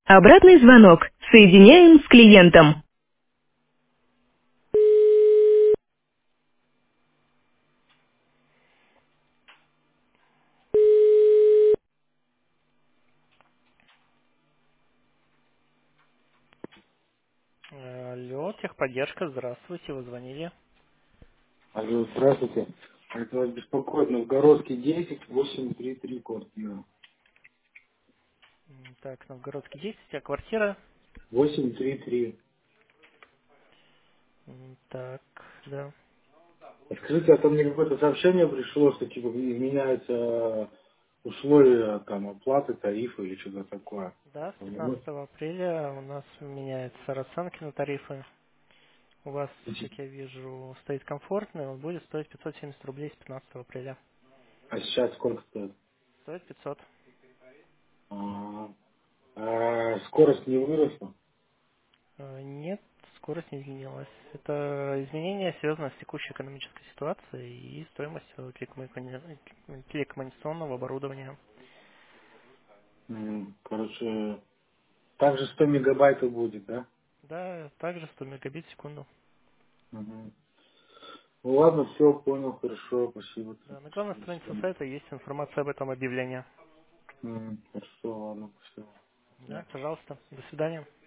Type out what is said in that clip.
Обратный звонок. Соединяем с клиентом. Алло, техподдержка, здравствуйте, вы звонили. Алло, здравствуйте. Это вас беспокоит Новгородский 10, 833 квартира. Так, Новгородский 10, а квартира? 833. Так, да. Скажите, а там мне какое-то сообщение пришло, что типа меняются условия там оплаты, тарифы или что-то такое. Да, с Ну, 15 апреля у нас меняются расценки на тарифы. У вас, как я вижу, стоит комфортный, он будет стоить 570 рублей с 15 апреля. а сейчас сколько стоит? Стоит 500. А, а скорость не выросла? Нет, скорость не изменилась. Это изменение связано с текущей экономической ситуацией и стоимостью телекоммуникационного оборудования. Короче, также 100 мегабайтов будет, да? Да, также 100 мегабит в секунду. Мгм. Ну ладно, все, понял, хорошо, спасибо. Да, на главной До странице свидания. сайта есть информация об этом объявлении. Хорошо, ладно, спасибо. Да, пожалуйста. До свидания.